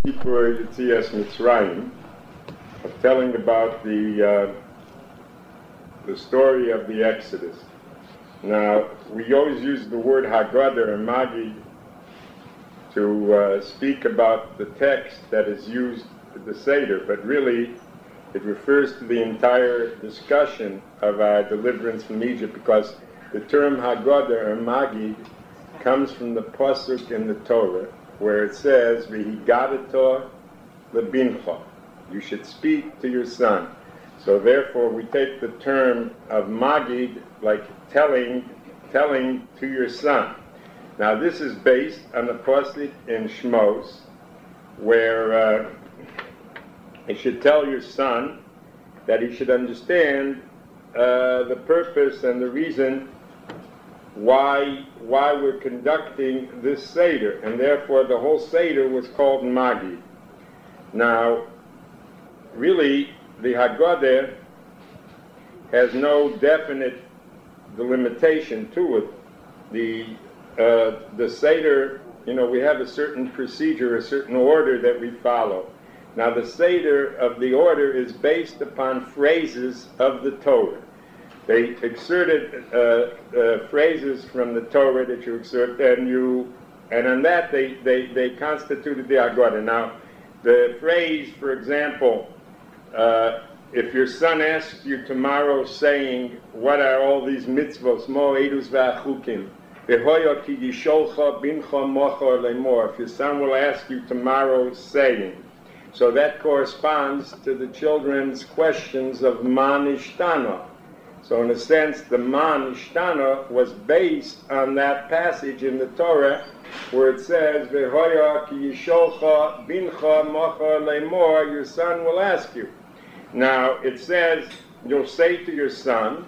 Sipur Yetzias Mitzrayim, of telling about the story of the Exodus. Now, we always use the word Haggadah or Magid to speak about the text that is used at the Seder, but really it refers to the entire discussion of our deliverance from Egypt, because the term Haggadah or Magid comes from the pasuk in the Torah where it says, "V'higadato lebincha," you should speak to your son. So therefore we take the term of Magid, like telling to your son. Now this is based on the pasuk in Shmos, where you should tell your son that he should understand the purpose and the reason why we're conducting this Seder, and therefore the whole Seder was called Magid. Now, really, the Haggadah has no definite delimitation to it. The Seder, we have a certain procedure, a certain order that we follow. Now, the Seder of the order is based upon phrases of the Torah. They exerted phrases from the Torah that you exert, and on that they constituted the Haggadah. Now, the phrase, for example, if your son asks you tomorrow, saying, "What are all these mitzvos?" Mo edus v'achukim. V'hoya ki yisholcha bincha mochor lemor. If your son will ask you tomorrow, saying, so that corresponds to the children's questions of man ishtana. So in a sense, the man ishtana was based on that passage in the Torah where it says, "V'hoya ki yisholcha bincha mochor lemor," your son will ask you. Now it says, you'll say to your son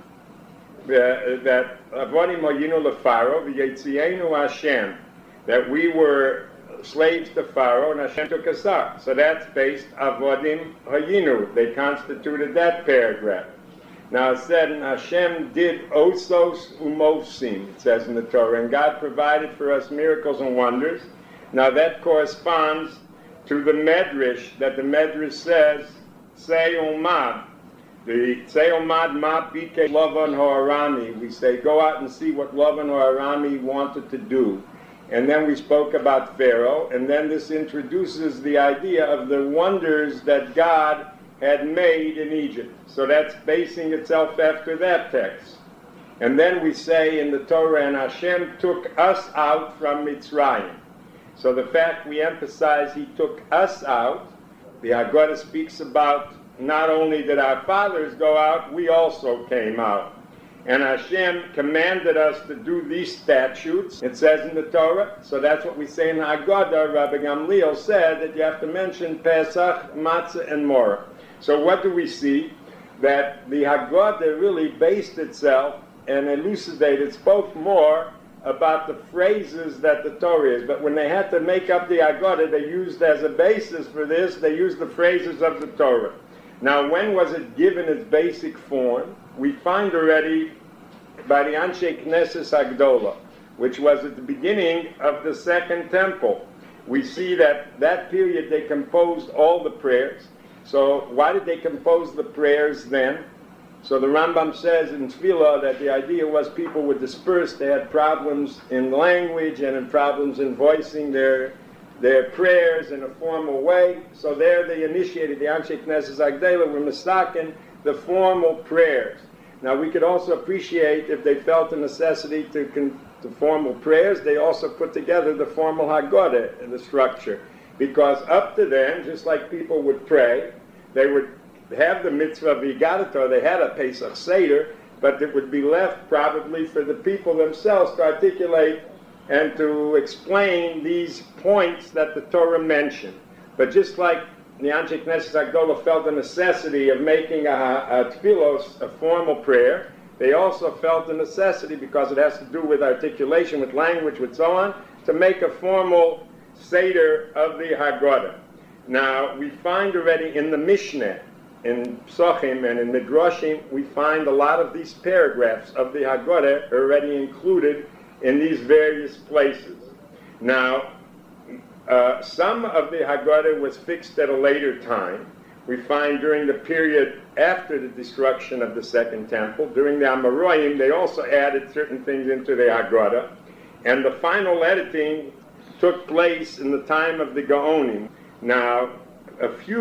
that avodim hayinu leFaro v'yetzienu Hashem, that we were slaves to Pharaoh and Hashem took us out. So that's based avodim hayinu. They constituted that paragraph. Now it said, and Hashem did osos umosim, it says in the Torah, and God provided for us miracles and wonders. Now that corresponds to the Medrash, that the Medrash says, Say Umad. The Say Umad ma bike Lavan Ha'arami. We say, go out and see what Lavan Ha'arami wanted to do. And then we spoke about Pharaoh, and then this introduces the idea of the wonders that God had made in Egypt. So that's basing itself after that text. And then we say in the Torah, and Hashem took us out from Mitzrayim. So the fact we emphasize he took us out, the Haggadah speaks about not only did our fathers go out, we also came out. And Hashem commanded us to do these statutes, it says in the Torah. So that's what we say in Haggadah. Rabbi Gamliel said that you have to mention Pesach, Matzah, and Morah. So what do we see? That the Haggadah really based itself and elucidated, spoke more about the phrases that the Torah is. But when they had to make up the Haggadah, they used as a basis for this, they used the phrases of the Torah. Now, when was it given its basic form? We find already by the Anshe Knesset Agdola, which was at the beginning of the Second Temple. We see that period they composed all the prayers. So why did they compose the prayers then? So the Rambam says in Tefillah that the idea was people were dispersed, they had problems in language and problems in voicing their prayers in a formal way. So there they initiated the Anshe Knesset Agdola were mistaken the formal prayers. Now we could also appreciate if they felt the necessity to formal prayers, they also put together the formal Haggadah in the structure. Because up to then, just like people would pray, they would have the mitzvah of Vigadator, they had a Pesach Seder, but it would be left probably for the people themselves to articulate and to explain these points that the Torah mentioned. But just like the Anshe Knesset Agdola felt the necessity of making a tefillos, a formal prayer, they also felt the necessity, because it has to do with articulation, with language, with so on, to make a formal Seder of the Haggadah. Now, we find already in the Mishnah, in Psachim and in Midrashim, we find a lot of these paragraphs of the Haggadah already included in these various places. Now, Some of the Haggadah was fixed at a later time. We find during the period after the destruction of the Second Temple, during the Amoraim, they also added certain things into the Haggadah. And the final editing took place in the time of the Gaonim. Now, a few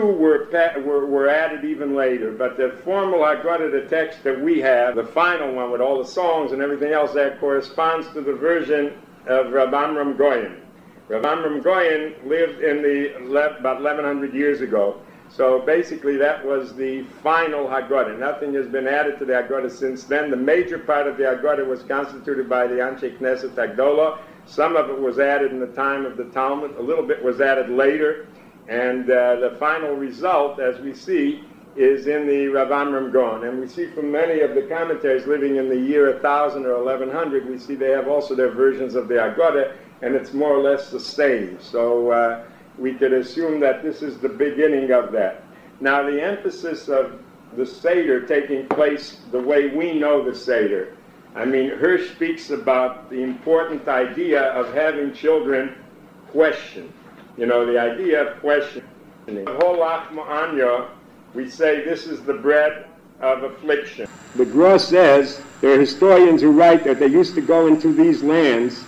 were added even later, but the formal Haggadah, the text that we have, the final one with all the songs and everything else, that corresponds to the version of Rav Amram Goyen. Rav Amram Goyen lived in about 1100 years ago. So basically that was the final Haggadah. Nothing has been added to the Haggadah since then. The major part of the Haggadah was constituted by the Anshe Knesset Hagdolah. Some of it was added in the time of the Talmud. A little bit was added later. And the final result, as we see, is in the Rav Amram Gaon. And we see from many of the commentaries living in the year 1000 or 1100, we see they have also their versions of the Haggadah, and it's more or less the same. So we could assume that this is the beginning of that. Now, the emphasis of the Seder taking place the way we know the Seder. I mean, Hirsch speaks about the important idea of having children question. You know, the idea of questioning. Holach Ma'anya, we say this is the bread of affliction. The Gra says, there are historians who write that they used to go into these lands.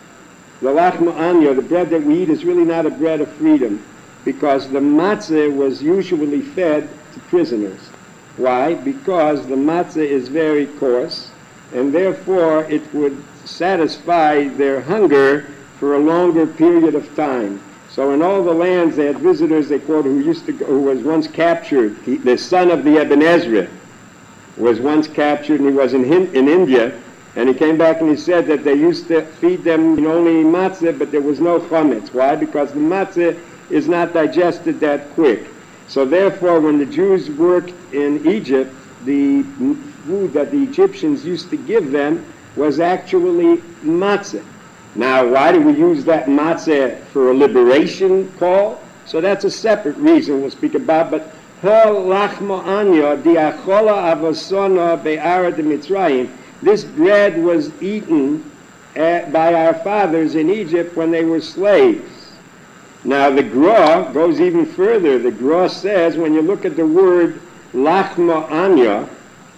The lachma anya, the bread that we eat, is really not a bread of freedom, because the matzah was usually fed to prisoners. Why? Because the matzah is very coarse, and therefore it would satisfy their hunger for a longer period of time. So in all the lands they had visitors, they quote, who was once captured. The son of the Ibn Ezra was once captured, and he was in India. And he came back and he said that they used to feed them only matzah, but there was no chametz. Why? Because the matzah is not digested that quick. So therefore, when the Jews worked in Egypt, the food that the Egyptians used to give them was actually matzah. Now, why do we use that matzah for a liberation call? So that's a separate reason we'll speak about. But hol lachmo anya diachola avosona be'ara de Mitzrayim. This bread was eaten by our fathers in Egypt when they were slaves. Now the Gra goes even further. The Gra says when you look at the word lachma anya,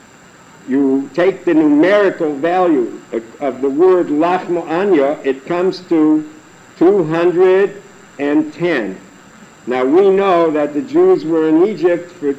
you take the numerical value of the word lachma anya, it comes to 210. Now we know that the Jews were in Egypt for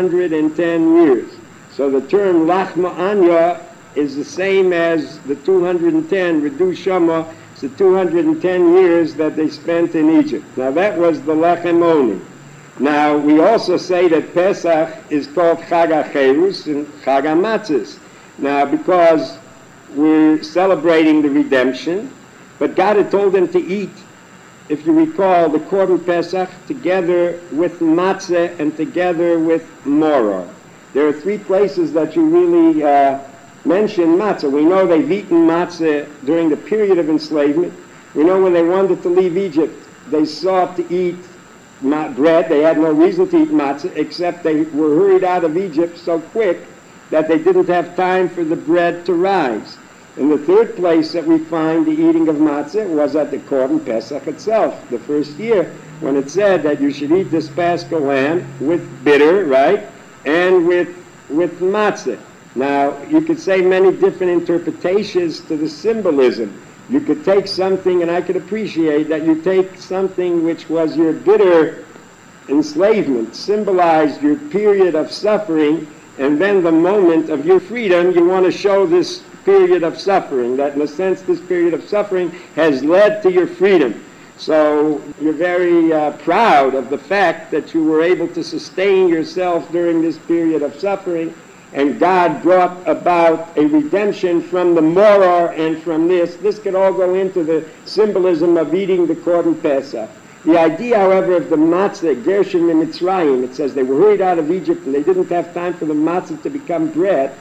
210 years. So the term lachma anya is the same as the 210, Redu Shama, it's the 210 years that they spent in Egypt. Now that was the Lechem Oni. Now we also say that Pesach is called Chag HaCherus and Chag HaMatzos. Now because we're celebrating the redemption, but God had told them to eat, if you recall, the Korban Pesach together with matzah and together with moror. There are three places that you really mention matzah. We know they've eaten matzah during the period of enslavement. We know when they wanted to leave Egypt, they sought to eat bread. They had no reason to eat matzah, except they were hurried out of Egypt so quick that they didn't have time for the bread to rise. And the third place that we find the eating of matzah was at the Korban Pesach itself, the first year, when it said that you should eat this Paschal lamb with bitter, right, and with matzah. Now, you could say many different interpretations to the symbolism. You could take something, and I could appreciate that you take something which was your bitter enslavement, symbolized your period of suffering, and then the moment of your freedom, you want to show this period of suffering, that in a sense this period of suffering has led to your freedom. So you're very proud of the fact that you were able to sustain yourself during this period of suffering, and God brought about a redemption from the moror and from this. This could all go into the symbolism of eating the Korban Pesach. The idea, however, of the matzah, Gershom and Mitzrayim, it says they were hurried out of Egypt and they didn't have time for the matzah to become bread.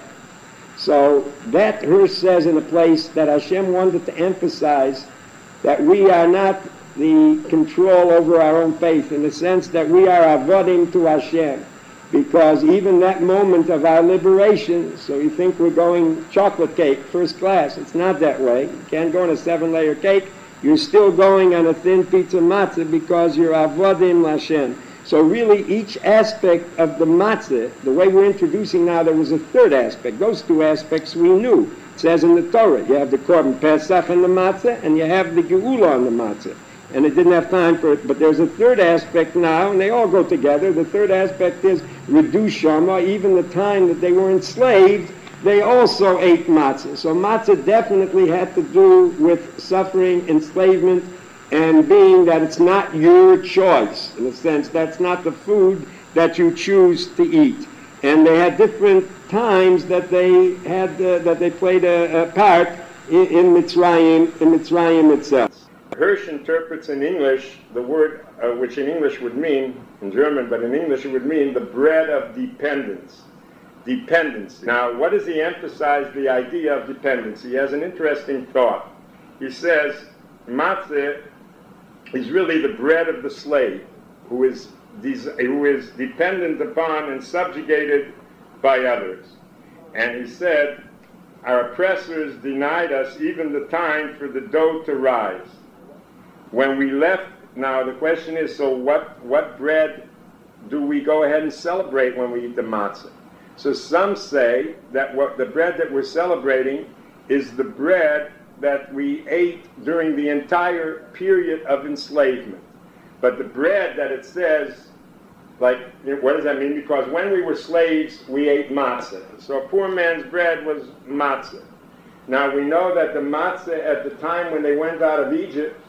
So that Hirsch says in a place that Hashem wanted to emphasize that we are not the control over our own faith, in the sense that we are avodim to Hashem. Because even that moment of our liberation, so you think we're going chocolate cake, first class, it's not that way. You can't go on a 7-layer cake, you're still going on a thin pizza matzah because you're avodim l'Hashem. So really, each aspect of the matzah, the way we're introducing now, there was a third aspect. Those two aspects we knew. It says in the Torah, you have the Korban Pesach in the matzah, and you have the Geula on the matzah. And it didn't have time for it, but there's a third aspect now, and they all go together. The third aspect is Redu Shama. Even the time that they were enslaved, they also ate matzah. So matzah definitely had to do with suffering, enslavement, and being that it's not your choice. In a sense, that's not the food that you choose to eat. And they had different times that they had that they played a part in Mitzrayim itself. Hirsch interprets in English the word, which in English would mean, in German, but in English it would mean the bread of dependence. Dependency. Now, what does he emphasize the idea of dependency? He has an interesting thought. He says, matzah is really the bread of the slave, who is dependent upon and subjugated by others. And he said, our oppressors denied us even the time for the dough to rise. When we left, now the question is, so what bread do we go ahead and celebrate when we eat the matzah? So some say that what the bread that we're celebrating is the bread that we ate during the entire period of enslavement. But the bread that it says, like, what does that mean? Because when we were slaves, we ate matzah. So a poor man's bread was matzah. Now we know that the matzah at the time when they went out of Egypt,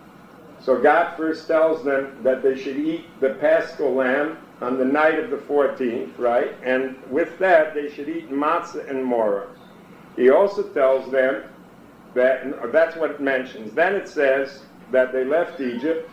so God first tells them that they should eat the Paschal lamb on the night of the 14th, right? And with that, they should eat matzah and maror. He also tells them that, that's what it mentions. Then it says that they left Egypt,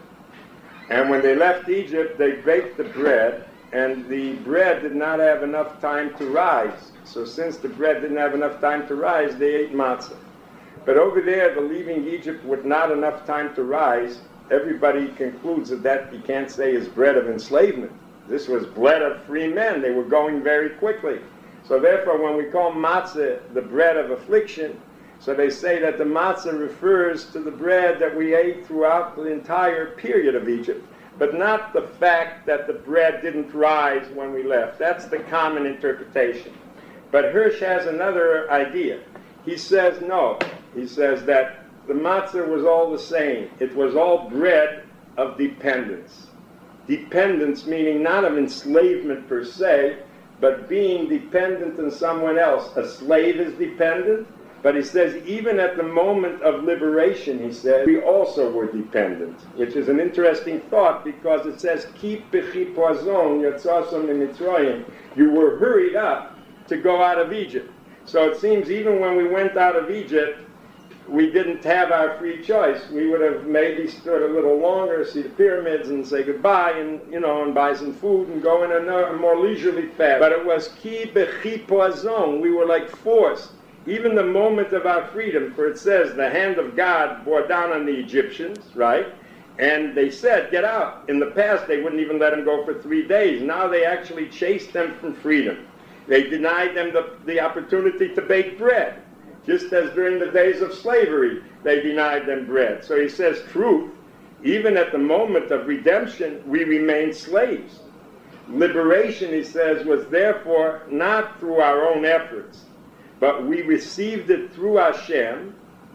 and when they left Egypt, they baked the bread, and the bread did not have enough time to rise. So since the bread didn't have enough time to rise, they ate matzah. But over there, the leaving Egypt with not enough time to rise, everybody concludes that you can't say is bread of enslavement. This was bread of free men. They were going very quickly. So therefore, when we call matzah the bread of affliction, so they say that the matzah refers to the bread that we ate throughout the entire period of Egypt, but not the fact that the bread didn't rise when we left. That's the common interpretation. But Hirsch has another idea. He says no. He says that the matzah was all the same. It was all bread of dependence. Dependence meaning not of enslavement per se, but being dependent on someone else. A slave is dependent, but he says even at the moment of liberation, he said, we also were dependent, which is an interesting thought because it says, Ki b'chipazon yatzasom mitzrayim. You were hurried up to go out of Egypt. So it seems even when we went out of Egypt, we didn't have our free choice. We would have maybe stood a little longer, see the pyramids and say goodbye and buy some food and go in a more leisurely fashion. But it was ki b'chipazon. We were like forced. Even the moment of our freedom, for it says the hand of God bore down on the Egyptians, right? And they said, get out. In the past, they wouldn't even let them go for 3 days. Now they actually chased them from freedom. They denied them the opportunity to bake bread. Just as during the days of slavery, they denied them bread. So he says, truth, even at the moment of redemption, we remain slaves. Liberation, he says, was therefore not through our own efforts, but we received it through Hashem,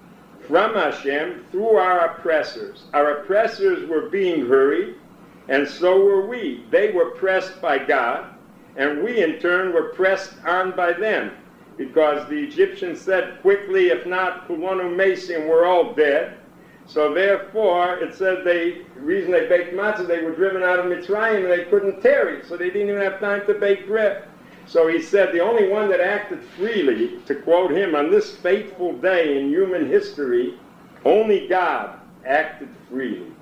from Hashem, through our oppressors. Our oppressors were being hurried, and so were we. They were pressed by God, and we in turn were pressed on by them. Because the Egyptians said quickly, if not, kulonu mesim, we're all dead. So therefore, it said the reason they baked matzah, they were driven out of Mitzrayim and they couldn't tarry, so they didn't even have time to bake bread. So he said the only one that acted freely, to quote him, on this fateful day in human history, only God acted freely.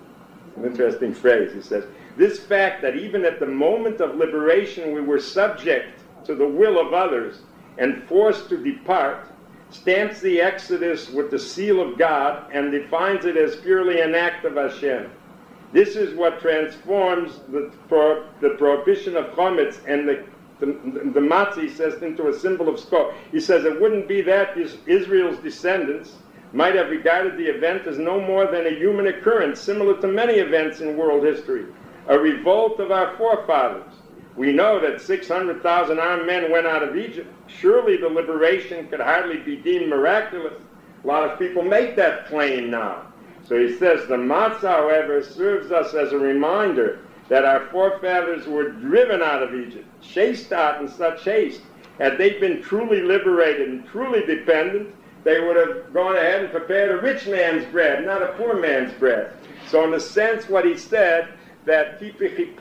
An interesting phrase. He says, this fact that even at the moment of liberation we were subject to the will of others and forced to depart, stamps the Exodus with the seal of God and defines it as purely an act of Hashem. This is what transforms the prohibition of chometz and the matzah, he says, into a symbol of scope. He says it wouldn't be that Israel's descendants might have regarded the event as no more than a human occurrence, similar to many events in world history, a revolt of our forefathers. We know that 600,000 armed men went out of Egypt. Surely the liberation could hardly be deemed miraculous. A lot of people make that claim now. So he says, the matzah, however, serves us as a reminder that our forefathers were driven out of Egypt, chased out in such haste. Had they been truly liberated and truly dependent, they would have gone ahead and prepared a rich man's bread, not a poor man's bread. So in a sense, what he said, that so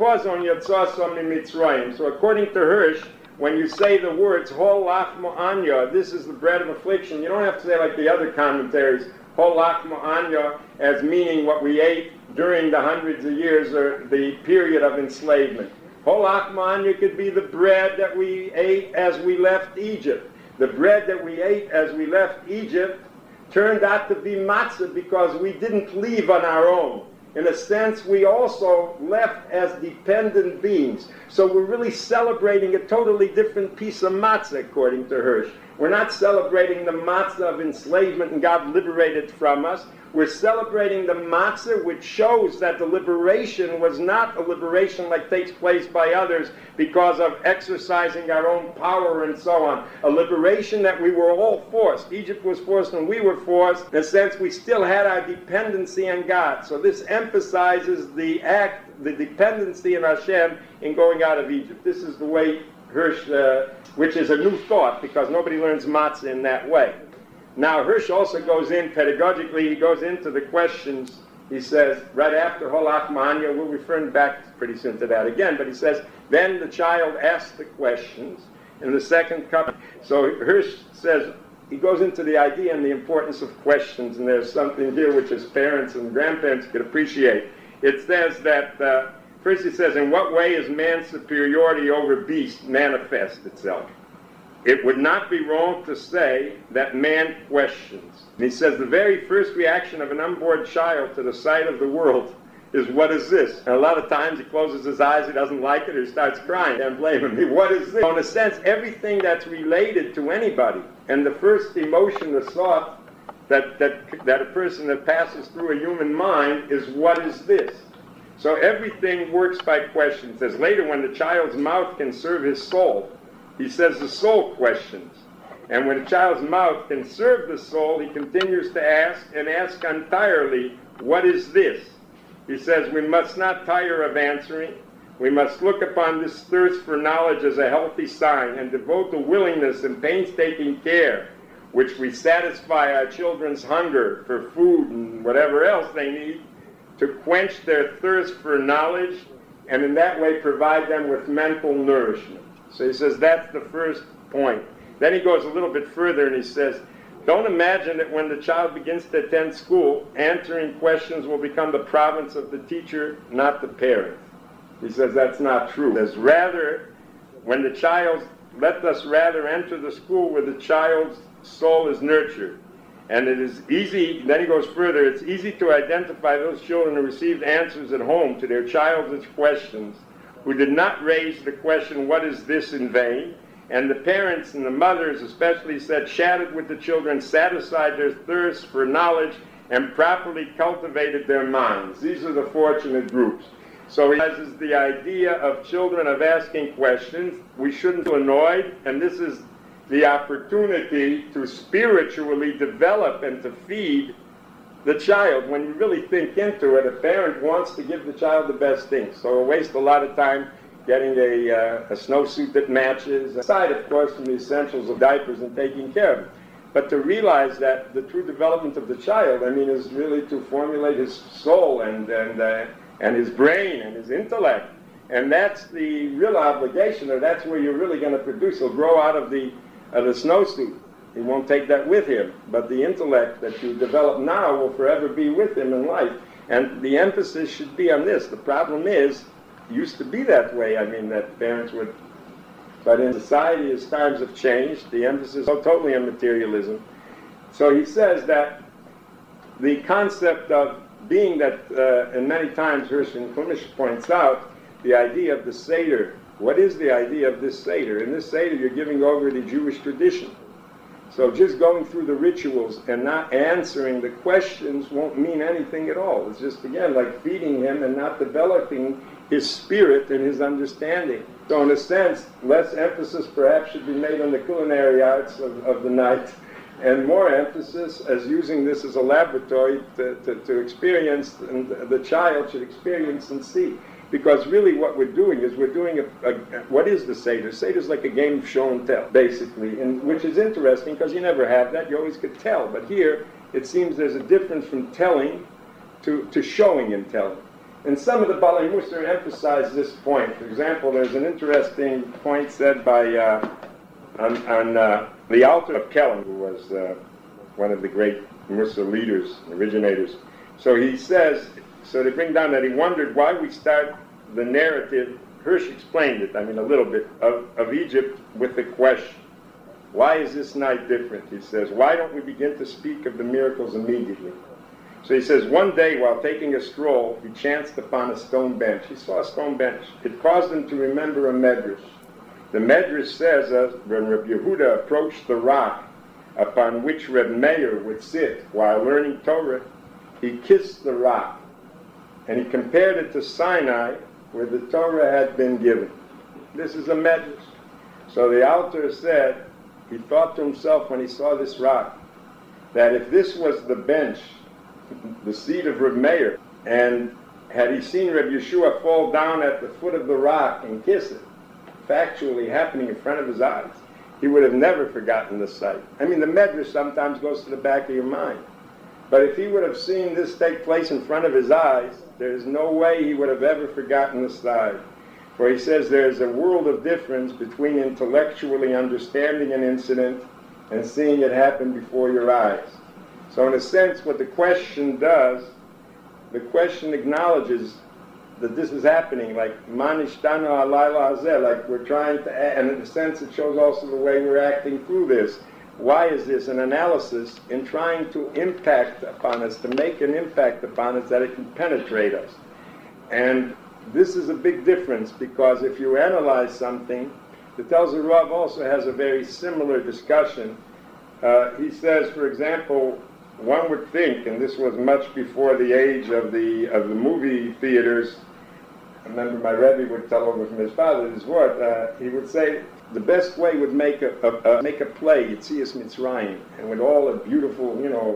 according to Hirsch, when you say the words hol lachmo anya, this is the bread of affliction, you don't have to say like the other commentaries, hol lachmo anya, as meaning what we ate during the hundreds of years or the period of enslavement. Hol lachmo anya could be the bread that we ate as we left Egypt. The bread that we ate as we left Egypt turned out to be matzah because we didn't leave on our own. In a sense, we also left as dependent beings. So we're really celebrating a totally different piece of matzah, according to Hirsch. We're not celebrating the matzah of enslavement and God liberated from us. We're celebrating the matzah, which shows that the liberation was not a liberation like takes place by others because of exercising our own power and so on. A liberation that we were all forced. Egypt was forced and we were forced. In a sense, we still had our dependency on God. So this emphasizes the dependency in Hashem in going out of Egypt. This is the way Hirsch, which is a new thought because nobody learns matzah in that way. Now, Hirsch also goes in, pedagogically, he goes into the questions. He says, right after hol lachmo anya, we'll refer back pretty soon to that again, but he says, then the child asks the questions in the second cup. So Hirsch says, he goes into the idea and the importance of questions, and there's something here which as parents and grandparents could appreciate. It says that, first he says, in what way is man's superiority over beast manifest itself? It would not be wrong to say that man questions. And he says the very first reaction of an unborn child to the sight of the world is, what is this? And a lot of times he closes his eyes, he doesn't like it, or he starts crying. Can't blame him. What is this? So in a sense, everything that's related to anybody, and the first emotion, the thought that a person that passes through a human mind is, what is this? So everything works by questions. As later, when the child's mouth can serve his soul, he says the soul questions. And when a child's mouth can serve the soul, he continues to ask, and ask entirely, what is this? He says, we must not tire of answering. We must look upon this thirst for knowledge as a healthy sign and devote the willingness and painstaking care which we satisfy our children's hunger for food and whatever else they need to quench their thirst for knowledge, and in that way provide them with mental nourishment. So he says that's the first point. Then he goes a little bit further and he says, don't imagine that when the child begins to attend school, answering questions will become the province of the teacher, not the parent. He says that's not true. He says rather, when the child, let us rather enter the school where the child's soul is nurtured. And it is easy, then he goes further, it's easy to identify those children who received answers at home to their childish questions, who did not raise the question, what is this, in vain? And the parents and the mothers especially said, chatted with the children, satisfied their thirst for knowledge, and properly cultivated their minds. These are the fortunate groups. So he has the idea of children of asking questions. We shouldn't be annoyed, and this is the opportunity to spiritually develop and to feed the child. When you really think into it, a parent wants to give the child the best things. So we'll waste a lot of time getting a snowsuit that matches, aside, of course, from the essentials of diapers and taking care of them. But to realize that the true development of the child, is really to formulate his soul and his brain and his intellect. And that's the real obligation, or that's where you're really going to produce. He'll grow out of the snowsuit. He won't take that with him. But the intellect that you develop now will forever be with him in life. And the emphasis should be on this. The problem is, it used to be that way, that parents would. But in society, as times have changed, the emphasis is totally on materialism. So he says that the concept of being that, and many times Hirsch and Klumish points out, the idea of the Seder. What is the idea of this Seder? In this Seder, you're giving over the Jewish tradition. So just going through the rituals and not answering the questions won't mean anything at all. It's just, again, like feeding him and not developing his spirit and his understanding. So in a sense, less emphasis perhaps should be made on the culinary arts of the night, and more emphasis as using this as a laboratory to experience, and the child should experience and see. Because really what we're doing is what is the Seder? Seder is like a game of show and tell, basically, and which is interesting because you never have that. You always could tell. But here, it seems there's a difference from telling to showing and telling. And some of the Balei Musar emphasize this point. For example, there's an interesting point said by on the Alter of Kelm, who was one of the great Musar leaders, originators. So he says, so they bring down that he wondered why we start the narrative, Hirsch explained it, a little bit, of Egypt with the question, why is this night different? He says, why don't we begin to speak of the miracles immediately? So he says, one day while taking a stroll, he chanced upon a stone bench. He saw a stone bench. It caused him to remember a medrash. The medrash says when Reb Yehuda approached the rock upon which Reb Meir would sit while learning Torah, he kissed the rock. And he compared it to Sinai, where the Torah had been given. This is a medrash. So the Alter said, he thought to himself when he saw this rock, that if this was the bench, the seat of Reb Meir, and had he seen Reb Yeshua fall down at the foot of the rock and kiss it, factually happening in front of his eyes, he would have never forgotten the sight. The medrash sometimes goes to the back of your mind. But if he would have seen this take place in front of his eyes, there's no way he would have ever forgotten the sight. For he says there's a world of difference between intellectually understanding an incident and seeing it happen before your eyes. So in a sense, what the question does, the question acknowledges that this is happening, like manishtana alayla hazeh, like we're trying to, and in a sense it shows also the way we're acting through this. Why is this an analysis in trying to impact upon us, to make an impact upon us that it can penetrate us? And this is a big difference, because if you analyze something, the Telzer Rav also has a very similar discussion. He says, for example, one would think, and this was much before the age of the movie theaters. I remember my Rebbe would tell over from his father his word. He would say the best way would make a play, Yetzias Mitzrayim, and with all the beautiful,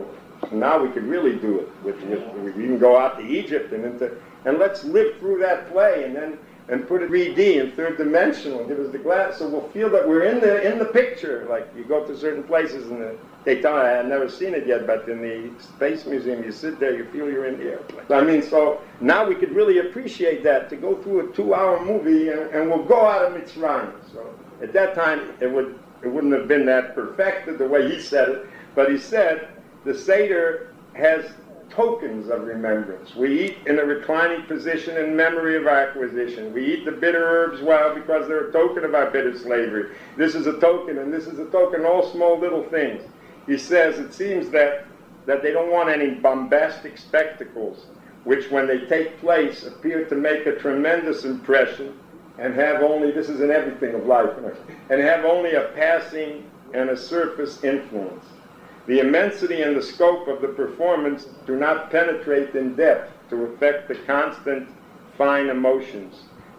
now we could really do it. We can go out to Egypt and let's live through that play and put it 3D and third dimensional and give us the glass, so we'll feel that we're in the picture. Like you go to certain places and they tell me, I had never seen it yet, but in the Space Museum you sit there, you feel you're in the airplane. So now we could really appreciate that, to go through a 2-hour movie and we'll go out of Mitzrayim. So at that time it wouldn't have been that perfected the way he said it, but he said the Seder has tokens of remembrance. We eat in a reclining position in memory of our acquisition. We eat the bitter herbs because they're a token of our bitter slavery. This is a token, and this is a token, all small little things. He says it seems that they don't want any bombastic spectacles, which when they take place appear to make a tremendous impression and have only, this is in everything of life, and have only a passing and a surface influence. The immensity and the scope of the performance do not penetrate in depth to affect the constant, fine emotions.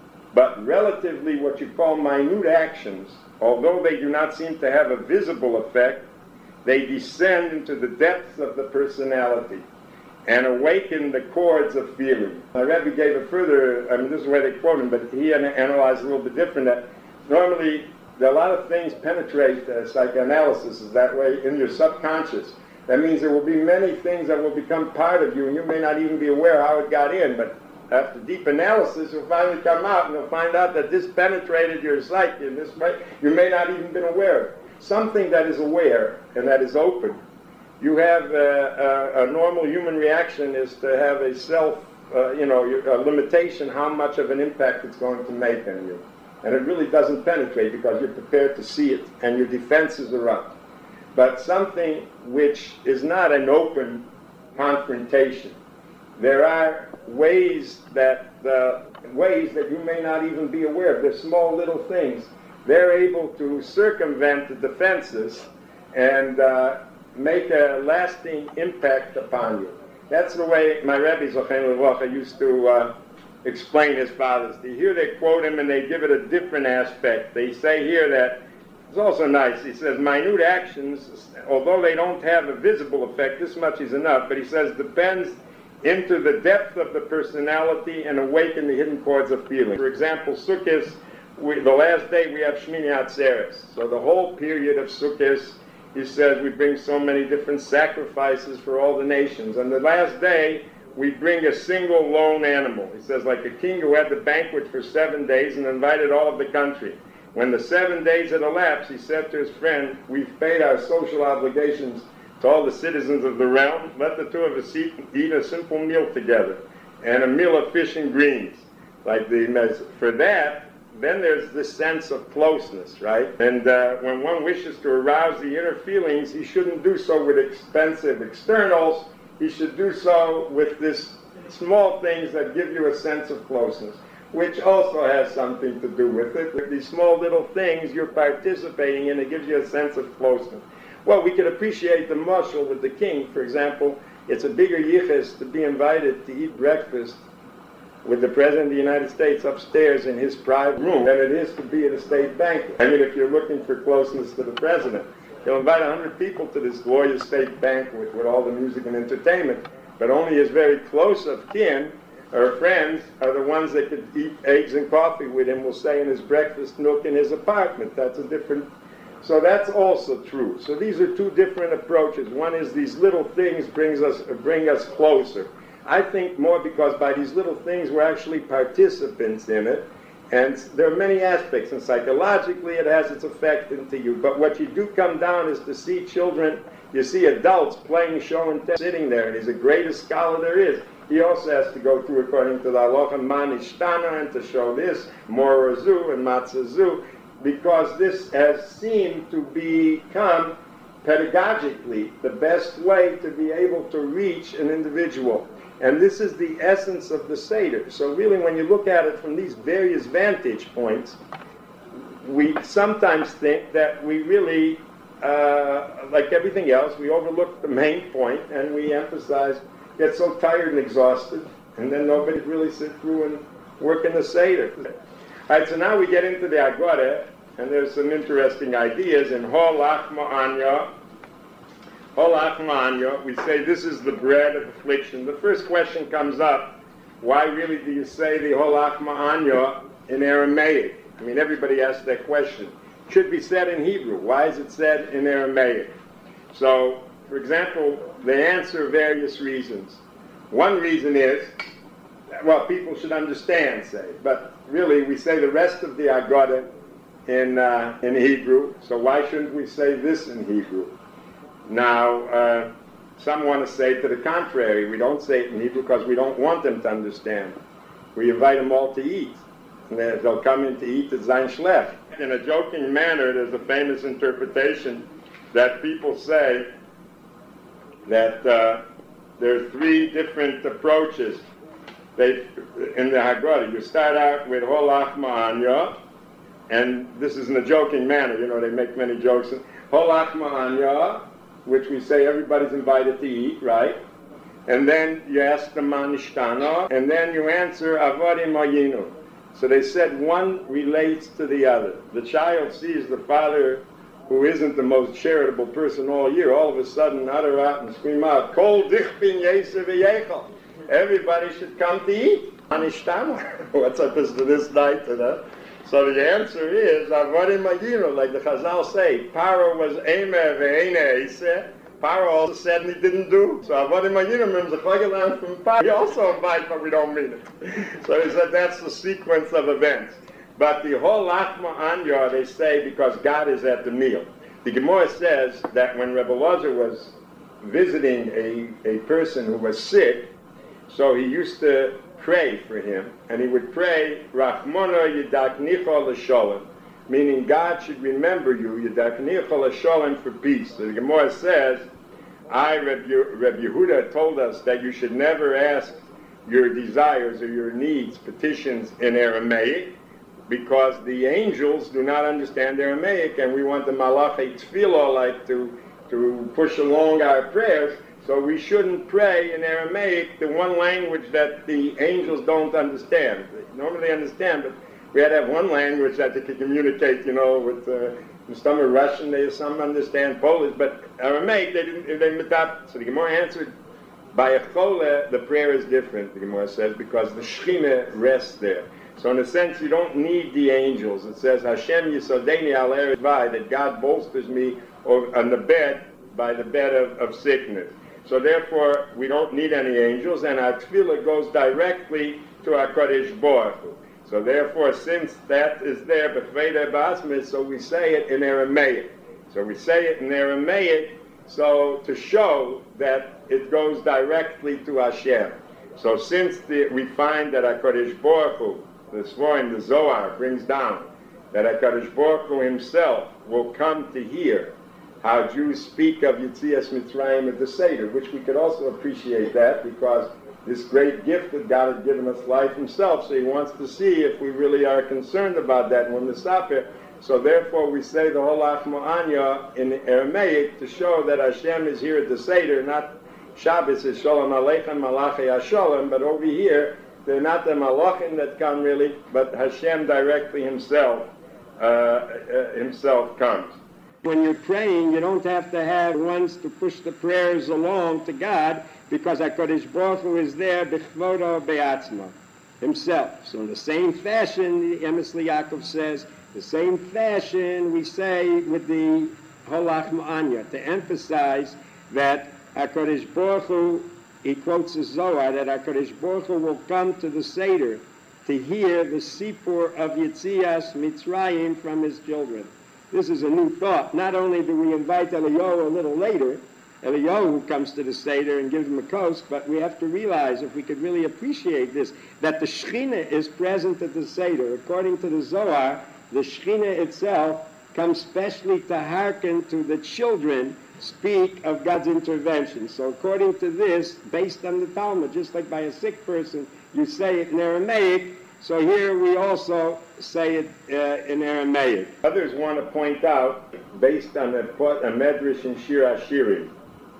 But relatively what you call minute actions, although they do not seem to have a visible effect, they descend into the depths of the personality and awaken the chords of feeling. My Rebbe gave a further, this is where they quote him, but he analyzed a little bit different, that normally a lot of things penetrate psychoanalysis is that way in your subconscious. That means there will be many things that will become part of you, and you may not even be aware how it got in, but after deep analysis, you'll finally come out and you'll find out that this penetrated your psyche in this way you may not even been aware of. Something that is aware and that is open. You have a normal human reaction is to have a a limitation how much of an impact it's going to make on you. And it really doesn't penetrate because you're prepared to see it and your defenses are up. But something which is not an open confrontation, there are ways that you may not even be aware of. They're small little things. They're able to circumvent the defenses and make a lasting impact upon you. That's the way my Rebbe Zochen Levacha used to explain his fathers. Here they quote him and they give it a different aspect. They say here that it's also nice. He says, minute actions, although they don't have a visible effect, this much is enough, but he says, depends into the depth of the personality and awaken the hidden chords of feeling. For example, Sukkot, the last day we have Shmini Atzeres. So the whole period of Sukkot, he says, we bring so many different sacrifices for all the nations. And the last day, we bring a single lone animal. He says, like a king who had the banquet for 7 days and invited all of the country. When the 7 days had elapsed, he said to his friend, we've paid our social obligations to all the citizens of the realm. Let the two of us eat a simple meal together, and a meal of fish and greens. For that, then there's this sense of closeness, right? And when one wishes to arouse the inner feelings, he shouldn't do so with expensive externals. He should do so with this small things that give you a sense of closeness, which also has something to do with it. With these small little things you're participating in, it gives you a sense of closeness. Well, we could appreciate the mashal with the king. For example, it's a bigger yichus to be invited to eat breakfast with the President of the United States upstairs in his private room than it is to be at a state banquet. I mean, if you're looking for closeness to the President, he'll invite 100 people to this glorious state banquet with all the music and entertainment, but only his very close of kin or friends are the ones that could eat eggs and coffee with him, will say in his breakfast nook in his apartment. That's a different... So that's also true. So these are two different approaches. One is these little things bring us closer. I think more because by these little things we're actually participants in it, and there are many aspects, and psychologically it has its effect into you. But what you do come down is to see children, you see adults playing show and tell, sitting there, and he's the greatest scholar there is. He also has to go through, according to the halacha, manishtana, and to show this, morazu and matzazu, because this has seemed to become pedagogically the best way to be able to reach an individual. And this is the essence of the Seder. So really, when you look at it from these various vantage points, we sometimes think that we really, like everything else, we overlook the main point and we emphasize, get so tired and exhausted, and then nobody really sit through and work in the Seder. All right, so now we get into the Agora, and there's some interesting ideas in Hol Lachma Anya. Hol Lachma Anya, we say this is the bread of affliction. The first question comes up, why really do you say the Hol Lachma Anya in Aramaic? I mean, everybody asks that question. It should be said in Hebrew. Why is it said in Aramaic? So, for example, they answer various reasons. One reason is, well, people should understand, say, but really we say the rest of the Agada in Hebrew, so why shouldn't we say this in Hebrew? Now, some want to say to the contrary. We don't say it in Hebrew because we don't want them to understand. We invite them all to eat. And they'll come in to eat at Zayin Shlech. In a joking manner, there's a famous interpretation that people say that there are three different approaches. In the Haggadah, you start out with Hol Lachma Anya, and this is in a joking manner. You know, they make many jokes. Hol Lachma Anya, which we say everybody's invited to eat, right? And then you ask the Manishtana, and then you answer Avodim Ayinu. So they said one relates to the other. The child sees the father, who isn't the most charitable person all year, all of a sudden utter out and scream out, Kol dich bin Yosef v'yechel. Everybody should come to eat. Manishtana. What's up to this night? So the answer is, Avodim Ayinu, like the Chazal say, Paro was Emer ve'ene, he said. Paro also said and he didn't do. So Avodim Ayinu means the Chagalan from Paro. We also invite, but we don't mean it. So he said that's the sequence of events. But the Hol Lachma Anya, they say, because God is at the meal. The Gemara says that when Rebbe Elazar was visiting a person who was sick, so he used to pray for him, and he would pray, Rachmana Yidaknicha L'Sholem, meaning God should remember you, Yidaknicha L'Sholem, for peace. So the Gemara says, Reb Yehuda told us that you should never ask your desires or your needs, petitions in Aramaic. because the angels do not understand Aramaic, and we want the Malachi Tefillah like to push along our prayers, so we shouldn't pray in Aramaic, the one language that the angels don't understand. They normally understand, but we had to have one language that they could communicate, with some are Russian, some understand Polish, but Aramaic, so the Gemara answered, by a chole, the prayer is different, the Gemara says, because the Shekhinah rests there. So in a sense, you don't need the angels. It says, Hashem Yisodeni al Eretz Vai, that God bolsters me on the bed, by the bed of sickness. So therefore, we don't need any angels, and our tefillah goes directly to our Kodesh Baruch Hu. So therefore, since that is there, b'chvei b'asmis, so we say it in Aramaic. So we say it in Aramaic, so to show that it goes directly to Hashem. So since we find that HaKadosh Baruch Hu, the Sforim, the Zohar, brings down that HaKadosh Baruch Hu himself will come to hear how Jews speak of Yetzias Mitzrayim at the Seder, which we could also appreciate that because this great gift that God had given us life himself, so he wants to see if we really are concerned about that when we stop here. So therefore we say the whole Achmo Anya in Aramaic to show that Hashem is here at the Seder, not Shabbos is Shalom Aleichem Malachi HaShalom, but over here they're not the Malachim that come really, but Hashem directly himself comes. When you're praying, you don't have to have ones to push the prayers along to God, because HaKadosh Baruch Hu is there, b'chvodo be'atzmo, himself. So in the same fashion, the Emes Yaakov says, the same fashion we say with the Holach Ma'anya, to emphasize that HaKadosh Baruch Hu, he quotes the Zohar, that HaKadosh Baruch Hu will come to the Seder to hear the Sipur of Yetzias Mitzrayim from his children. This is a new thought. Not only do we invite Eliyahu a little later, Eliyahu who comes to the Seder and gives him a kosk, but we have to realize, if we could really appreciate this, that the Shekhinah is present at the Seder. According to the Zohar, the Shekhinah itself comes specially to hearken to the children speak of God's intervention. So according to this, based on the Talmud, just like by a sick person, you say it in Aramaic, so here we also say it in Aramaic. Others want to point out, based on a Medrash in Shir Hashirim,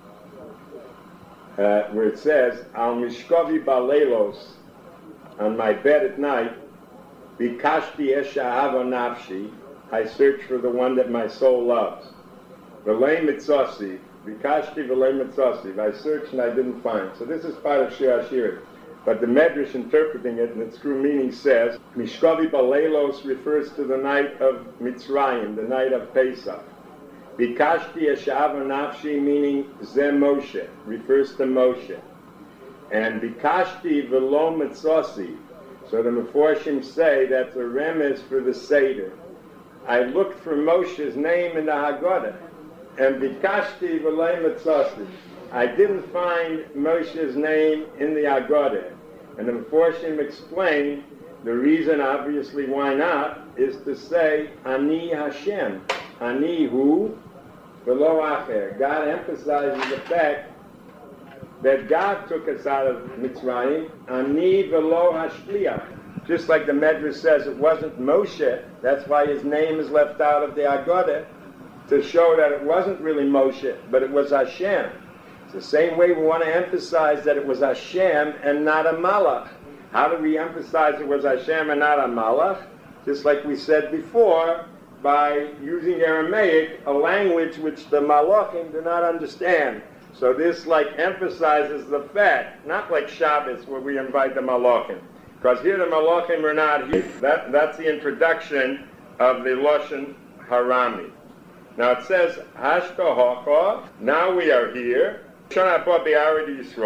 where it says, Al Mishkovi Baleilos, on my bed at night, Bikashti Eshahava Nafshi, I search for the one that my soul loves. V'lei Mitzasi, Bikashti V'lei Mitzasi, I searched and I didn't find. So this is part of Shir Hashirim. But the Medrash interpreting it in its true meaning says, Mishkovi Baleilos refers to the night of Mitzrayim, the night of Pesach. Bikashti Eshava Nafshi, meaning Ze Moshe, refers to Moshe. And Bikashti V'lo Mitzasi, so the Meforshim say that's a remez for the Seder. I looked for Moshe's name in the Haggadah, and Bikashti V'lo Mitzasi, I didn't find Moshe's name in the Haggadah. And the Meforshim explain the reason, obviously, why not, is to say, Ani Hashem. Ani hu, v'lo acher. God emphasizes the fact that God took us out of Mitzrayim. Ani v'lo hashliach. Just like the Medrash says, it wasn't Moshe. That's why his name is left out of the Haggadah, to show that it wasn't really Moshe, but it was Hashem. It's the same way we want to emphasize that it was Hashem and not a Malach. How do we emphasize it was Hashem and not a Malach? Just like we said before, by using Aramaic, a language which the Malachim do not understand. So this emphasizes the fact, not like Shabbos where we invite the Malachim. Because here the Malachim are not here. That's the introduction of the Lashon Harami. Now it says, Hashkahocha, now we are here. Now we are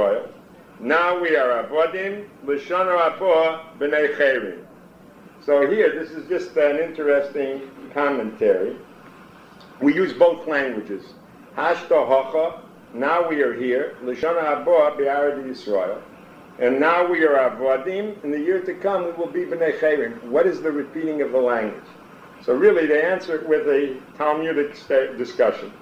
avodim, l'shana rapor b'nei cherim. So here, this is just an interesting commentary. We use both languages. Hashta hocha, now we are here, l'shana rapor b'arad Yisrael. And now we are avodim, in the year to come we will be b'nei cherim. What is the repeating of the language? So really, they answer it with a Talmudic discussion.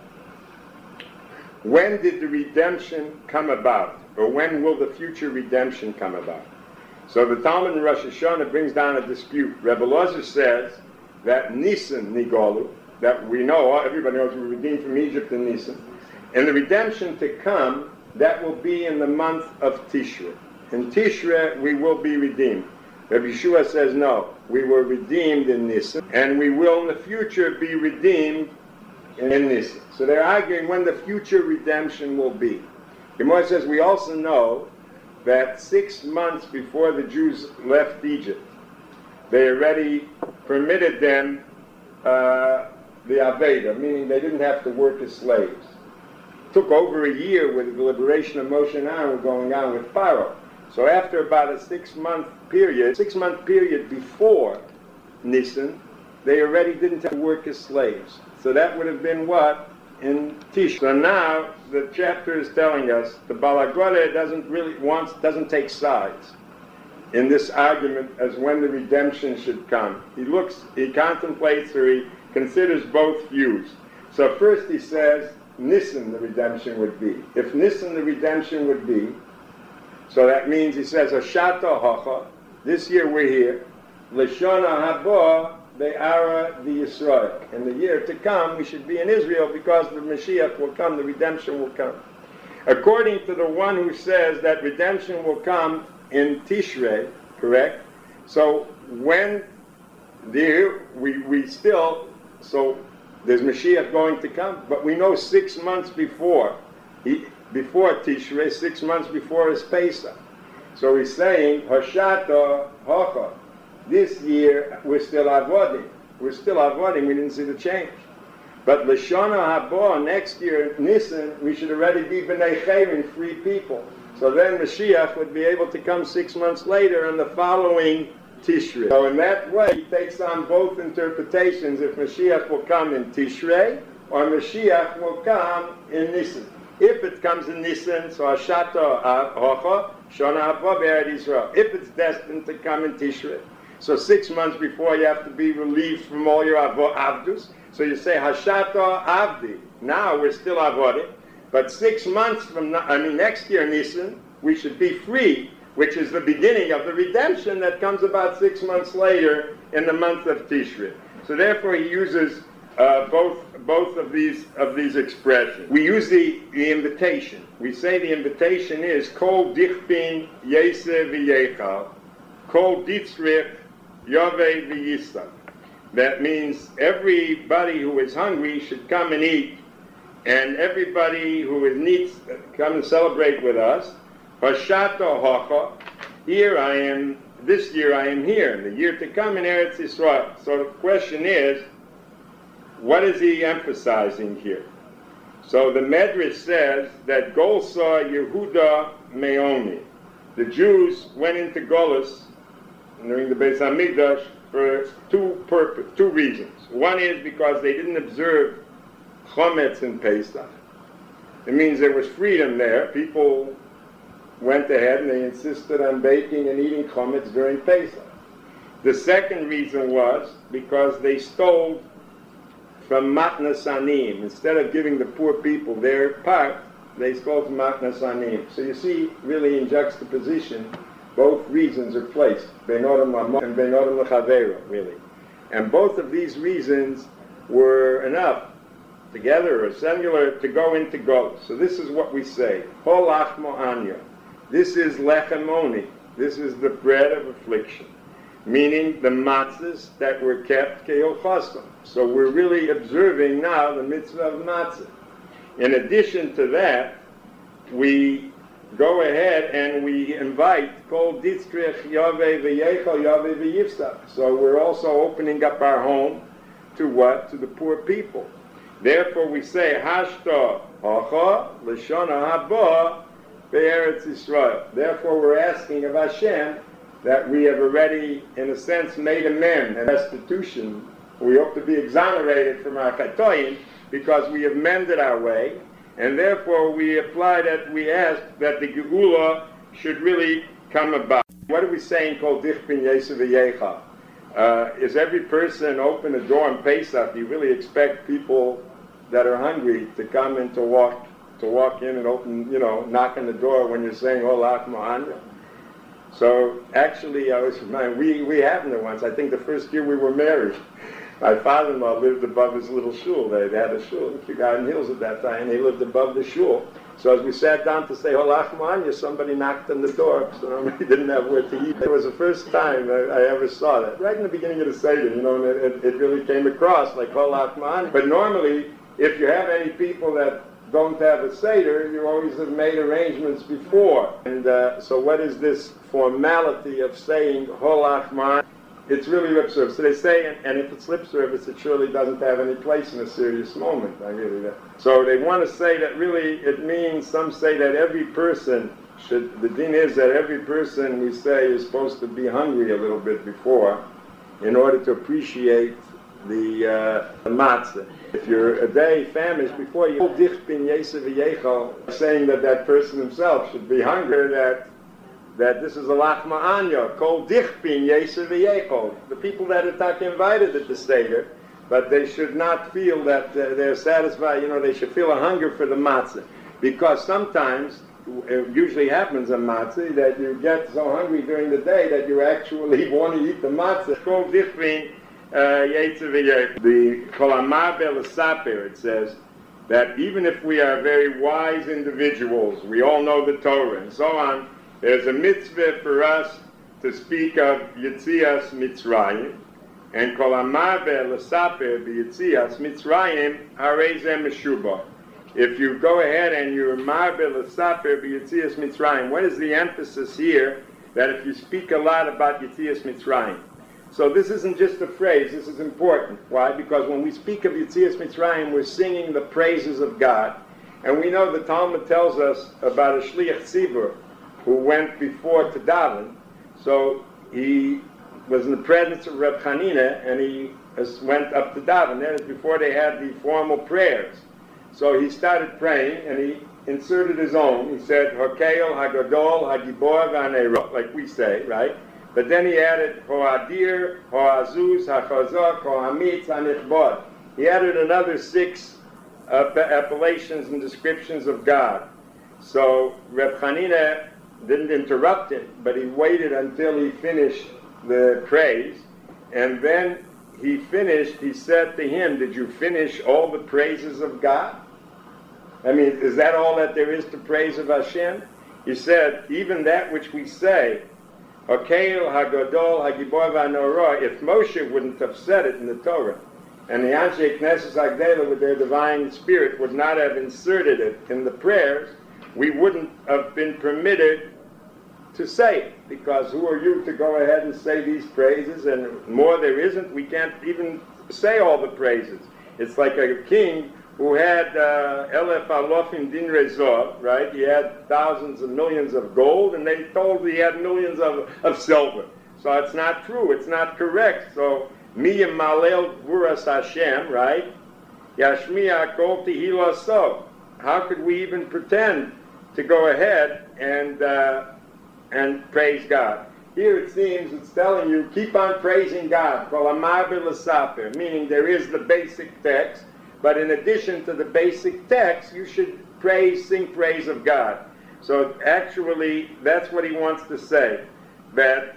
When did the redemption come about? Or when will the future redemption come about? So the Talmud in Rosh Hashanah brings down a dispute. Rebbe Lozer says that Nisan Nigolu, that we know, everybody knows we were redeemed from Egypt in Nisan, and the redemption to come, that will be in the month of Tishrei. In Tishrei, we will be redeemed. Rabbi Yeshua says, no, we were redeemed in Nisan, and we will in the future be redeemed in Nisan. So they're arguing when the future redemption will be. Gemara says, we also know that 6 months before the Jews left Egypt, they already permitted them the Aveda, meaning they didn't have to work as slaves. It took over a year with the liberation of Moshe and Aaron going on with Pharaoh. So after about a 6 month period before Nisan, they already didn't have to work as slaves. So that would have been what? In Tishrei. So now the chapter is telling us the Balagore doesn't take sides in this argument as when the redemption should come. He contemplates, or he considers both views. So first he says Nisan the redemption would be. If Nisan the redemption would be, so that means he says Hashata Hacha, this year we're here, Lashona Haba Be'ara the Yisrael. In the year to come, we should be in Israel because the Mashiach will come, the redemption will come. According to the one who says that redemption will come in Tishrei, correct? So when so there's Mashiach going to come, but we know 6 months before Tishrei, 6 months before is Pesach. So he's saying, Hashata Hacha. This year, we're still avodim. We didn't see the change. But Lashana Haba, next year, Nisan, we should already be B'nai Chayrin, free people. So then Mashiach would be able to come 6 months later on the following Tishrei. So in that way, he takes on both interpretations, if Mashiach will come in Tishrei, or Mashiach will come in Nisan. If it comes in Nisan, so Hashata Hacha, Shana Haba Be'eretz Yisrael. If it's destined to come in Tishrei, so 6 months before you have to be relieved from all your avdus. So you say Hashata Avdi. Now we're still avodim, but 6 months from now, next year Nisan, we should be free, which is the beginning of the redemption that comes about 6 months later in the month of Tishrei. So therefore he uses both of these expressions. We use the invitation. We say the invitation is Kol Dichpin Yese V'Yechal, Kol Ditzrich Yove V'Yistak. That means everybody who is hungry should come and eat, and everybody who needs come and celebrate with us. Hashata Hacha, here I am, this year I am here, in the year to come in Eretz Yisrael. So the question is, what is he emphasizing here? So the Medrash says that Golsa Yehuda Meoni. The Jews went into Golus during the Beis Hamikdash for two reasons. One is because they didn't observe Chometz in Pesach. It means there was freedom there. People went ahead and they insisted on baking and eating Chometz during Pesach. The second reason was because they stole from Matnas Anim. Instead of giving the poor people their part, they stole from Matnas Anim. So you see, really in juxtaposition, both reasons are placed, Ben Odom Lamot and Ben Odom L'Chavero, really. And both of these reasons were enough, together or singular, to go into Golus. So this is what we say, Hol Achmo Anya. This is Lechemoni. This is the bread of affliction, meaning the matzahs that were kept Ke'il Chosam. So we're really observing now the mitzvah of matzah. In addition to that, we go ahead and we invite Kol Ditzrich Yaveh V'Yechal Yaveh V'Yifsach. So we're also opening up our home to what? To the poor people. Therefore we say, Hashta Hacha L'Shona Haba Be'eretz Yisrael. Therefore we're asking of Hashem that we have already, in a sense, made amends and restitution. We hope to be exonerated from our chatoim because we have mended our way, and therefore we ask that the Geula should really come about. What are we saying called Dichpin Yesa V'Yecha? Is every person open a door in Pesach? Do you really expect people that are hungry to come and to walk in and open, knock on the door when you're saying Olach Mo'anya? So actually, I was reminded, we happened to once, I think the first year we were married, my father-in-law lived above his little shul. They had a shul in Garden Hills at that time, and he lived above the shul. So as we sat down to say Holach Ma'anya, somebody knocked on the door. So we didn't have where to eat. It was the first time I ever saw that. Right in the beginning of the Seder, you know, and it really came across like Holach Ma'anya. But normally, if you have any people that don't have a Seder, you always have made arrangements before. And so what is this formality of saying Holach Ma'anya? It's really lip service. So they say, and if it's lip service, it surely doesn't have any place in a serious moment. So they want to say that really it means, some say that every person should, the din is that every person, we say, is supposed to be hungry a little bit before in order to appreciate the matzah. If you're a day famished before you, saying that that person himself should be hungry, that this is a lachma anya, kol dichpin yeser v'yechol. The people that are invited at the Seder, but they should not feel that they're satisfied, you know, they should feel a hunger for the matzah. Because sometimes, it usually happens on matzah, that you get so hungry during the day that you actually want to eat the matzah. Kol dichpin yeser v'yechol. The kol amar belasaper, it says, that even if we are very wise individuals, we all know the Torah and so on, there's a mitzvah for us to speak of Yetzias Mitzrayim, and Kol Amar L'Saper B'Yetzias Mitzrayim Harei Zeh Meshubah. If you go ahead and you Amar L'Saper B'Yetzias Mitzrayim, what is the emphasis here? That if you speak a lot about Yetzias Mitzrayim. So this isn't just a phrase, this is important. Why? Because when we speak of Yetzias Mitzrayim, we're singing the praises of God. And we know the Talmud tells us about a Shliach Tzibur, who went before to daven. So he was in the presence of Reb Chanina, and he went up to daven. That is before they had the formal prayers. So he started praying, and he inserted his own. He said, Hokeil, Hagadol, Hagibor, Vanero, like we say, right? But then he added, Hoadir, Hoazuz, Hachazok, Hoamitz, Hanichbod. He added another 6 appellations and descriptions of God. So Reb Chanina didn't interrupt him, but he waited until he finished the praise, and then he finished, he said to him, did you finish all the praises of God? I mean, is that all that there is to praise of Hashem? He said, even that which we say, Hokeil, Hagadol, Hagibor Vanoro, if Moshe wouldn't have said it in the Torah, and the Anshe Knesset Agdela with their divine spirit would not have inserted it in the prayers, we wouldn't have been permitted to say it, because who are you to go ahead and say these praises? And more there isn't, we can't even say all the praises. It's like a king who had Elef Alofim Din Rezor, right? He had thousands and millions of gold, and they told he had millions of silver. So it's not true, it's not correct. So, Mi Malel Gvuras Hashem, right? Yashmiya Kol Tehila So. How could we even pretend to go ahead and praise God? Here it seems it's telling you, keep on praising God, meaning there is the basic text, but in addition to the basic text, you should sing praise of God. So actually, that's what he wants to say, that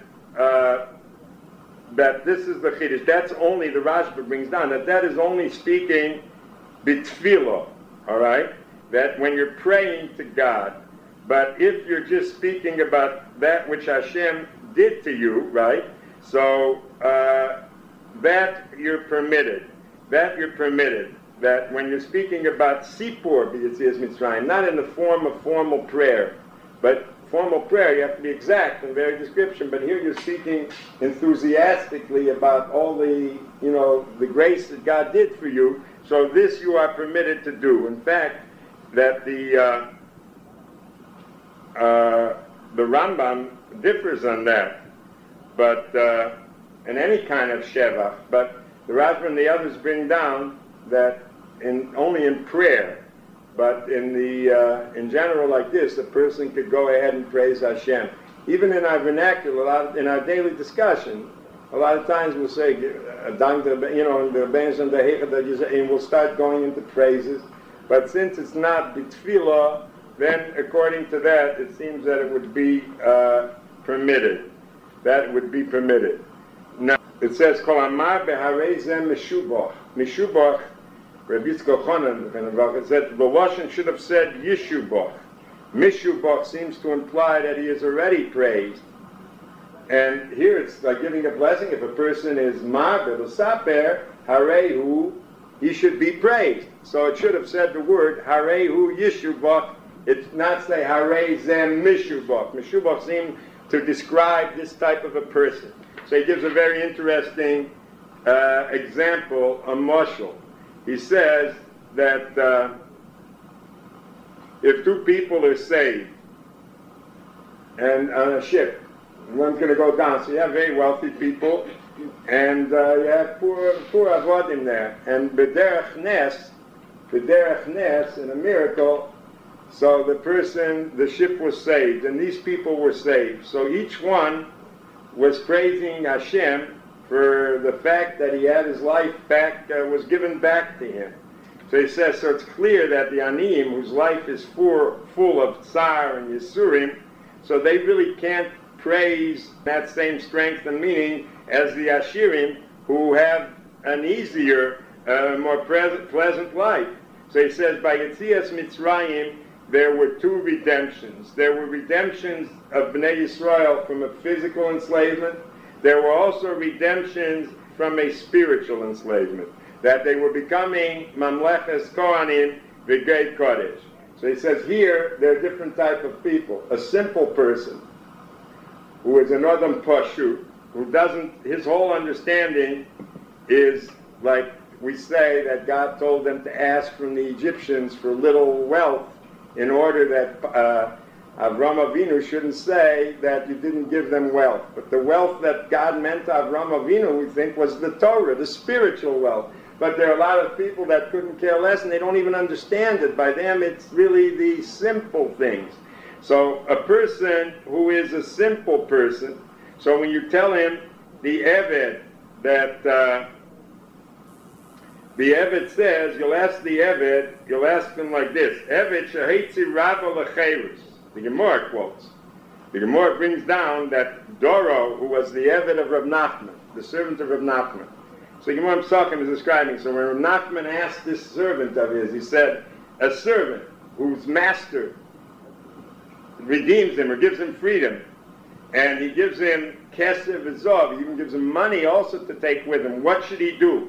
this is the Chiddush. That's only, the Rashba brings down, that is only speaking bitfilo, all right? That when you're praying to God, but if you're just speaking about that which Hashem did to you, right? So that you're permitted. That when you're speaking about Sipur B'Yetzias Mitzrayim, not in the form of formal prayer, but formal prayer, you have to be exact in very description, but here you're speaking enthusiastically about all the, the grace that God did for you. So this you are permitted to do. In fact, that the Rambam differs on that, but in any kind of shevach. But the Rashba and the others bring down that only in prayer, but in general like this, a person could go ahead and praise Hashem. Even in our vernacular, in our daily discussion, a lot of times we'll say, and we'll start going into praises. But since it's not bitfilah, then according to that, it seems that it would be permitted. That would be permitted. Now, it says, Kol amar beharei zeh meshubach. Meshubach, Rabbi Yitzchak Chonon, it said, the Lashon should have said Yishubach. Mishubach seems to imply that he is already praised. And here it's like giving a blessing. If a person is ma'abel saper, harehu, he should be praised. So it should have said the word harehu yishubach. It not say harei zem mishubach. Mishubach seemed to describe this type of a person. So he gives a very interesting example, a mashal. He says that if two people are saved and on a ship, one's going to go down. So you have very wealthy people, and you have poor avodim there. And b'derech nes, in a miracle, so the ship was saved, and these people were saved. So each one was praising Hashem for the fact that he had his life back, was given back to him. So he says, so it's clear that the Aniyim, whose life is full of tsar and Yisurim, so they really can't praise that same strength and meaning as the Ashirim, who have an easier, more pleasant life. So he says, by Yetzias Mitzrayim, there were two redemptions. There were redemptions of Bnei Yisrael from a physical enslavement. There were also redemptions from a spiritual enslavement, that they were becoming Mamleches Kohanim V'Gei Kodesh. So he says here, there are different type of people. A simple person, who is an Adam Pashut, who doesn't, his whole understanding is like we say that God told them to ask from the Egyptians for little wealth in order that Avram Avinu shouldn't say that you didn't give them wealth. But the wealth that God meant to Avram Avinu, we think, was the Torah, the spiritual wealth. But there are a lot of people that couldn't care less, and they don't even understand it. By them, it's really the simple things. So a person who is a simple person, so when you tell him the Eved, that the Eved says, you'll ask him like this, Eved sheheitzi rava lecherus. The Gemara quotes. The Gemara brings down that Doro, who was the Eved of Rav Nachman, the servant of Rav Nachman. So the Gemara Psachim is describing, so when Rav Nachman asked this servant of his, he said, a servant whose master redeems him or gives him freedom, and he gives him kesef v'zov, he even gives him money also to take with him, what should he do?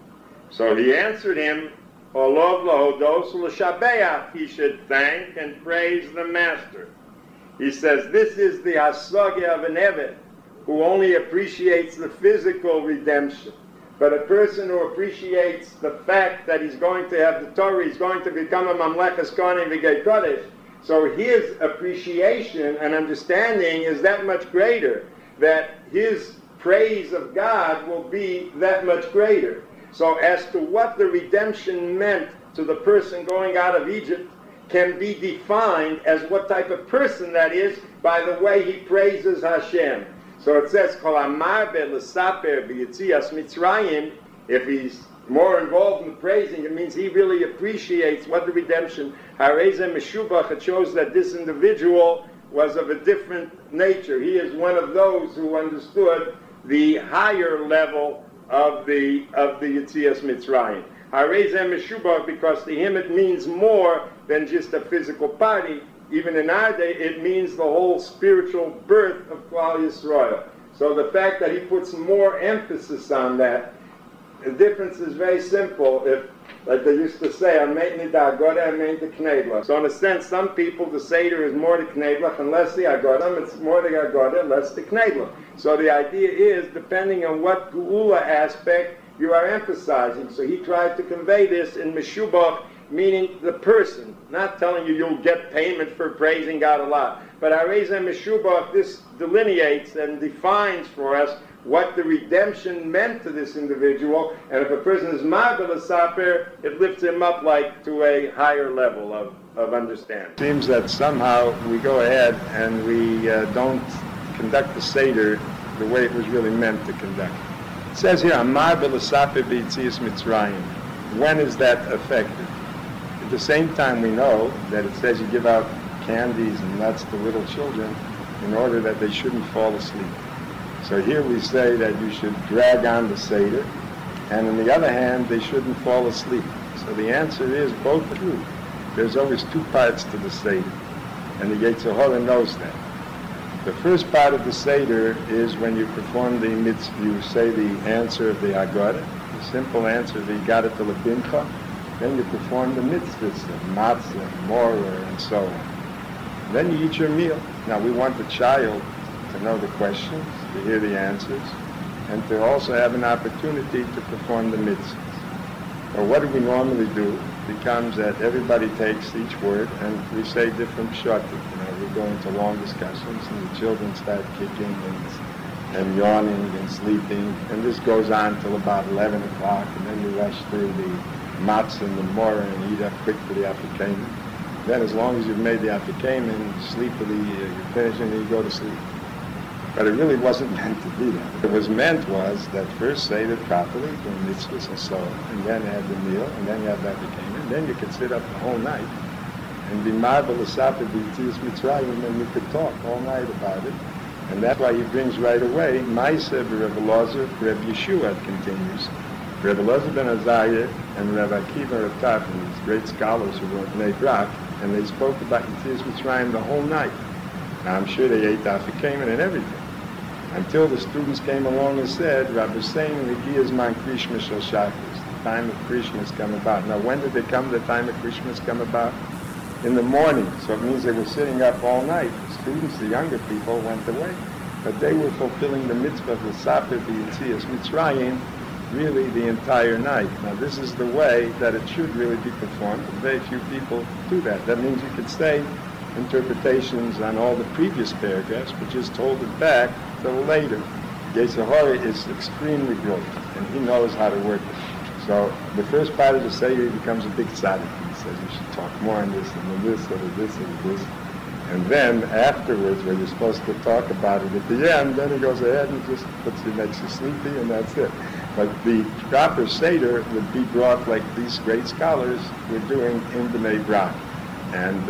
So he answered him, Olov lahodos l'shabeach, he should thank and praise the master. He says, this is the hasagah of an Eved, who only appreciates the physical redemption. But a person who appreciates the fact that he's going to have the Torah, he's going to become a Mamleches Kohanim V'Gei Kodesh, so his appreciation and understanding is that much greater, that his praise of God will be that much greater. So as to what the redemption meant to the person going out of Egypt can be defined as what type of person that is by the way he praises Hashem. So it says, Kol amar be'lesaper b'yetzias Mitzrayim, if he's more involved in praising, it means he really appreciates what the redemption, Harei zeh meshubach, it shows that this individual was of a different nature. He is one of those who understood the higher level of the Yetzias Mitzrayim. Harei zeh meshubach, because to him it means more than just a physical party. Even in our day, it means the whole spiritual birth of Klal Yisrael. So the fact that he puts more emphasis on that, the difference is very simple. If, like they used to say, Ameitni da Agoda, Ameitni Knedlach. So in a sense, some people, the Seder is more the Knedlach and less the Agoda. It's more the Agoda, less the Knedlach. So the idea is, depending on what Geula aspect you are emphasizing. So he tried to convey this in Meshubach, meaning the person, not telling you you'll get payment for praising God a lot. But Harei zeh meshubach, this delineates and defines for us what the redemption meant to this individual, and if a person is ma'abel saper, it lifts him up like to a higher level of understanding. It seems that somehow we go ahead and we don't conduct the Seder the way it was really meant to conduct. It says here, ma'abel saper b'yetzias Mitzrayim. When is that effective? At the same time, we know that it says you give out candies and nuts to little children. in order that they shouldn't fall asleep. So here we say that you should drag on the Seder, and on the other hand, they shouldn't fall asleep. So the answer is both true. There's always two parts to the Seder, and the Yetzer Hara knows that. The first part of the Seder is when you perform the mitzvah, you say the answer of the Haggadah, the simple answer, the Haggadah to Labincha, then you perform the mitzvahs of matzah, morah, and so on. Then you eat your meal. Now we want the child to know the questions, to hear the answers, and to also have an opportunity to perform the mitzvahs. Well, what do we normally do? It becomes that everybody takes each word and we say different pshatim. We go into long discussions and the children start kicking and yawning and sleeping, and this goes on till about 11 o'clock, and then you rush through the matzah and the morah and eat up quick for the afikamen. Then as long as you've made the afikamen, you sleep for you finish and you go to sleep. But it really wasn't meant to be that. What was meant was that first say it properly, the mitzvahs and so on, and then have the meal, and then you have that afikamen, and then you could sit up the whole night and be marvel l'sapir b'yitzias Mitzrayim, and you could talk all night about it. And that's why he brings right away Maaseh b'Reb Elazar, Reb Yeshua continues. Reb Elazar ben Azariah and Reb Akiva Reb Tarfon, these great scholars who wrote Bnei Brak, and they spoke about Yitzias Mitzrayim the whole night. Now I'm sure they ate afikamen and everything, until the students came along and said, Rabbi Hussein, L'giya zman Krishma shel Shabbos, the time of Krishma has come about. Now when did the time of Krishma has come about? In the morning, so it means they were sitting up all night. The students, the younger people, went away, but they were fulfilling the mitzvah of the Sapir B'Yitzias Mitzrayim really the entire night. Now this is the way that it should really be performed, but very few people do that. That means you could say interpretations on all the previous paragraphs, but just hold it back till later. Yetzer Hara is extremely brilliant, and he knows how to work it. So the first part of the Seder becomes a big tzaddik. He says you should talk more on this and this and this and this. And then afterwards, when you're supposed to talk about it at the end, then he goes ahead and just makes you sleepy, and that's it. But the proper Seder would be brought like these great scholars were doing in Bnei Brak. And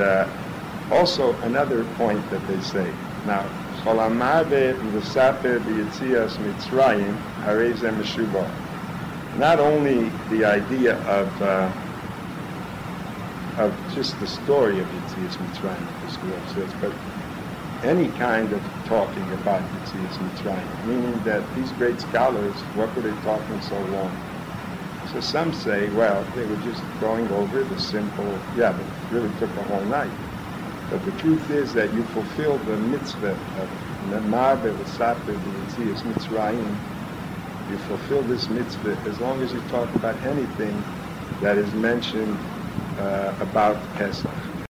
also another point that they say. Now, Chol ha'maveh v'saper b'yitzias Mitzrayim harei zeh meshubah. Not only the idea of just the story of Yitzias Mitzrayim, this world says, but any kind of talking about Yitzias Mitzrayim, meaning that these great scholars, what were they talking so long? So some say, well, they were just going over the simple, but it really took a whole night. But the truth is that you fulfill the mitzvah of Ma'aveh v'saper b'Yitzias Mitzrayim. You fulfill this mitzvah as long as you talk about anything that is mentioned about Pesach.